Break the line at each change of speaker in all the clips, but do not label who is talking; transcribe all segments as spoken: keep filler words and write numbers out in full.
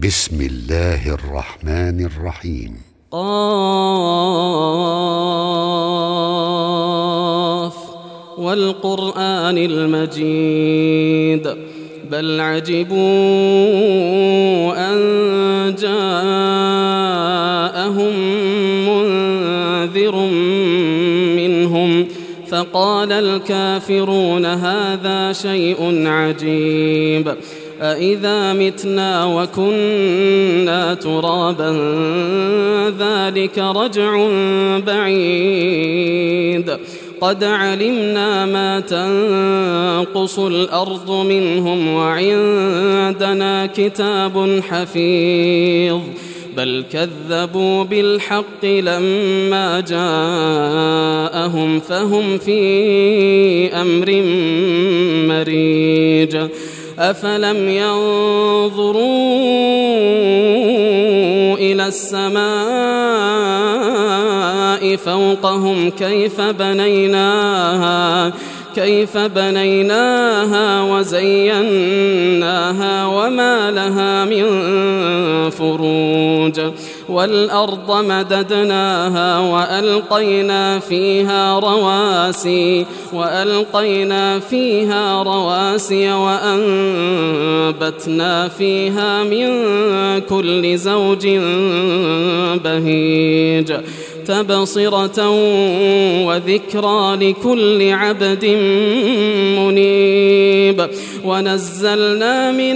بسم الله الرحمن الرحيم.
قاف والقرآن المجيد بل عجبوا أن جاءهم منذر منهم فقال الكافرون هذا شيء عجيب أإذا متنا وكنا ترابا ذلك رجع بعيد قد علمنا ما تنقص الأرض منهم وعندنا كتاب حفيظ بل كذبوا بالحق لما جاءهم فهم في أمر مريج أفلم ينظروا إلى السماء فوقهم كيف بنيناها كيف بنيناها وزيناها وما لها من فروج والأرض مددناها وألقينا فيها رواسي وألقينا فيها رواسي وأنبتنا فيها من كل زوج بهيج تبصرة وذكرى لكل عبد منيب ونزلنا من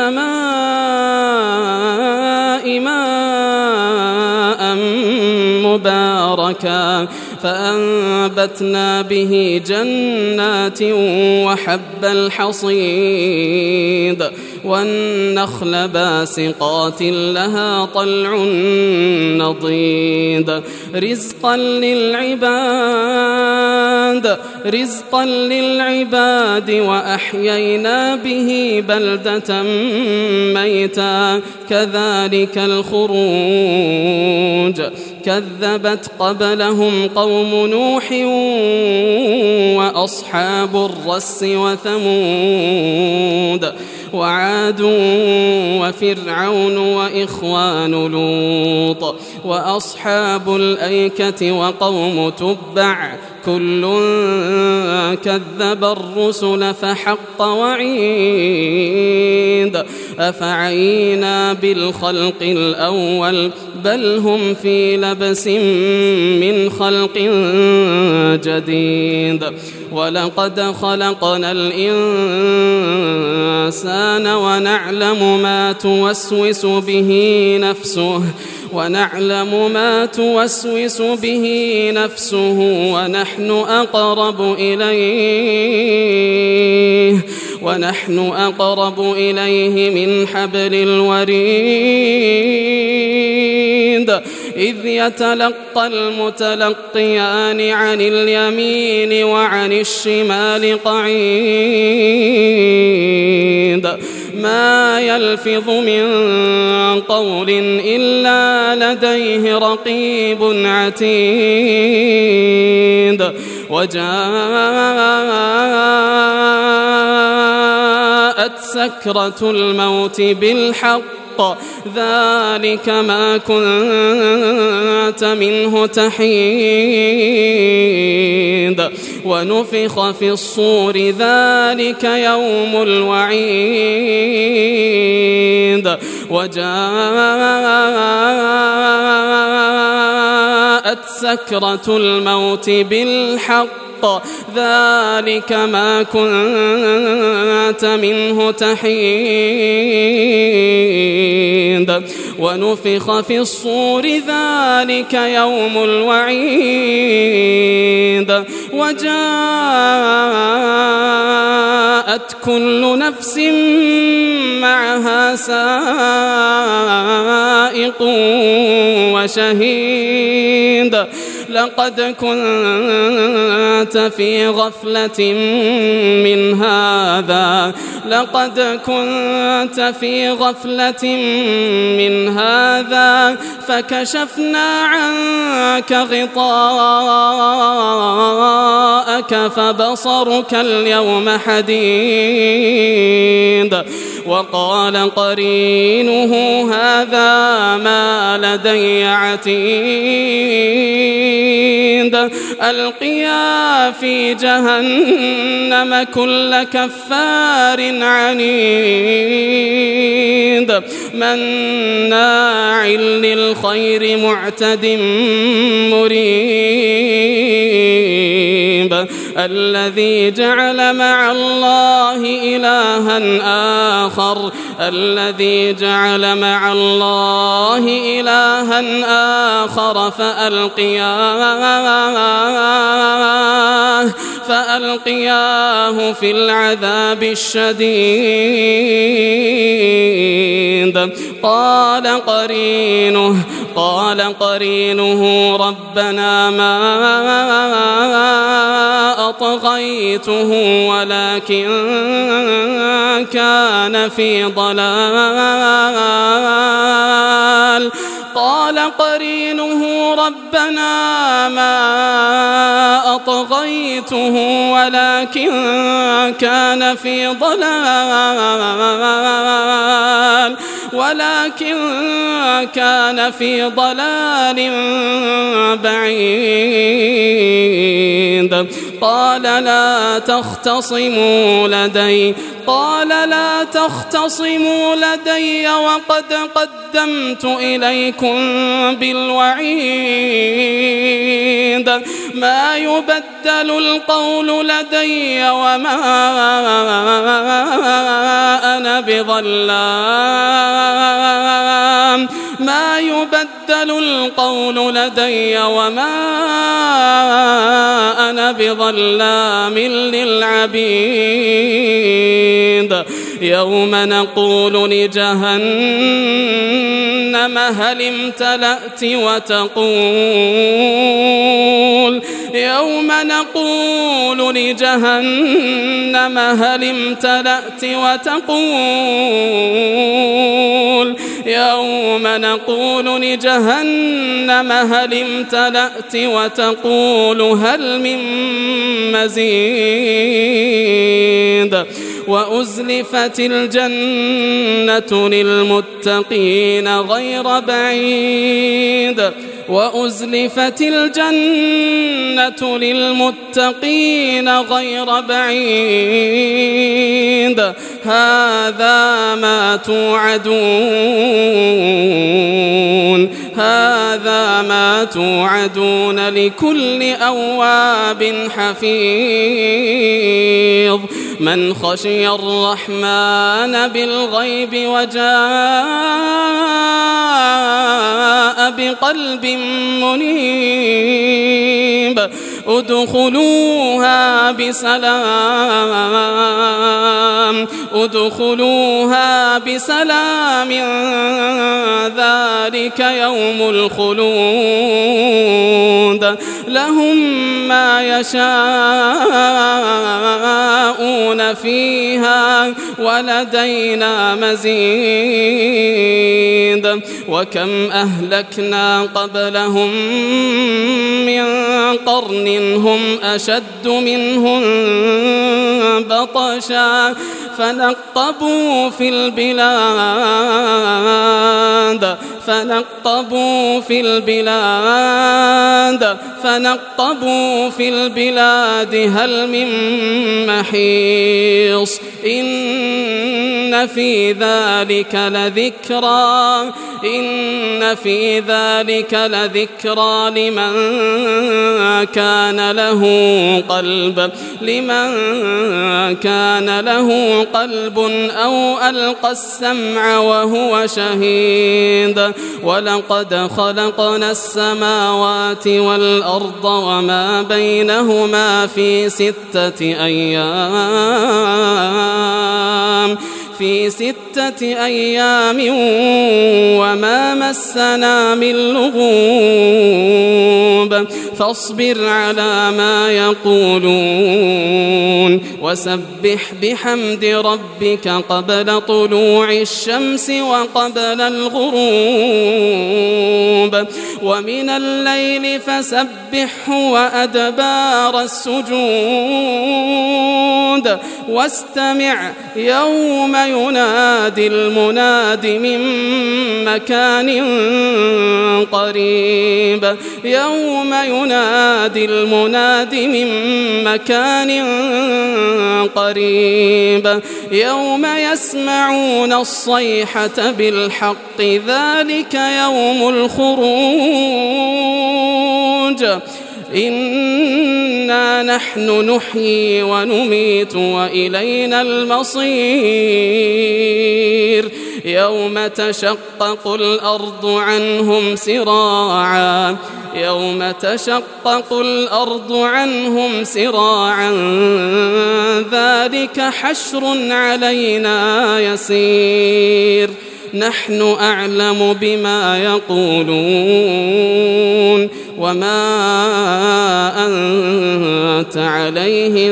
السماء ماء مباركا فأنبتنا به جنات وحب الحصيد والنخل باسقات لها طلع نضيد رزقا للعباد رزقا للعباد وأحيينا به بلدة ميتا كذلك الخروج كذبت قبلهم قوم نوح وأصحاب الرس وثمود وعاد وفرعون وإخوان لوط وأصحاب الأيكة وقوم تبع كل كذب الرسل فحق وعيد أفعينا بالخلق الأول بل هم في لبس من خلق جديد ولقد خلقنا الإنسان ونعلم ما توسوس به نفسه ونعلم ما توسوس به نفسه ونحن أقرب إليه ونحن أقرب إليه من حبل الوريد إذ يتلقى المتلقيان عن اليمين وعن الشمال قعيد ما يلفظ من قول إلا لديه رقيب عتيد وجاءت سكرة الموت بالحق ذلك ما كنت منه تحيد ونفخ في الصور ذلك يوم الوعيد وجاءت سكرة الموت بالحق ذلك ما كنت منه تحيد ونفخ في الصور ذلك يوم الوعيد وجاءت كل نفس معها سائق وشهيد لقد كنت في غفلة من هذا لقد كنت في غفلة من هذا فكشفنا عنك غطاءك فبصرك اليوم حديد. وقال قرينه هذا ما لدي عتيد. ألقيا في جهنم كل كفار عنيد مناع للخير معتد مريب. الذي جعل مع الله إلها آخر الذي جعل مع الله إلها آخر فألقياه فألقياه في العذاب الشديد. قال قرينه قال قرينه ربنا ما أطغيته ولكن كان في ضلال. قال قرينه ربنا ما أطغيته ولكن كان في ضلال ولكن كان في ضلال بعيد. قال لا تختصموا لدي قال لا تختصموا لدي وقد قدمت إليكم بالوعيد. ما يبدل القول لدي وما أنا بظلام ما يبدل القول لدي وما أنا بظلام للعبيد. يوم نقول لجهنم هل امتلأت وتقول يوم نقول لجهنم هل امتلأت وتقول يوم نقول لجهنم هل امتلأت وتقول هل من مزيد. وأزلفت الجنة للمتقين غير بعيد وأزلفت الجنة للمتقين غير بعيد. هذا ما توعدون هذا ما توعدون لكل أواب حفيظ. من خشي الرحمن بالغيب وجاء بقلب منيب ادخلوها بسلام ادخلوها بسلام ذلك يوم الخلود. لهم ما يشاءون فيها ولدينا مزيد. وكم أهلكنا قبلهم من قرن هم أشد منهم بطشا فنقبوا في البلاد فنقبوا في البلاد فنقبوا في البلاد هل من محيص. إن في ذلك لذكرى إن في ذلك لذكرى لمن كان له قلب لمن كان له قلب أو ألقى السمع وهو شهيد. ولقد خلقنا السماوات والأرض وما بينهما في ستة أيام في ستة أيام وما مسنا من لغوب فاصبر على ما يقولون وسبح بحمد ربك قبل طلوع الشمس وقبل الغروب ومن الليل فسبحه وأدبار السجود واستمع يوم ينادي المناد من مكان قريب يوم ينادي المناد من مكان قريب يوم يسمعون الصيحة بالحق ذلك يوم الخروج إنا نحن نحيي ونميت وإلينا المصير يوم تشقق الأرض عنهم سراعا يوم تشقق الأرض عنهم سراعا ذلك حشر علينا يسير نحن أعلم بما يقولون وما أنت عليهم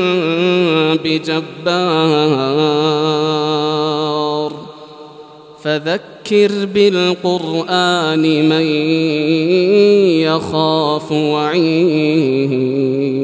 بجبار فذكر بالقرآن من يخاف وعيد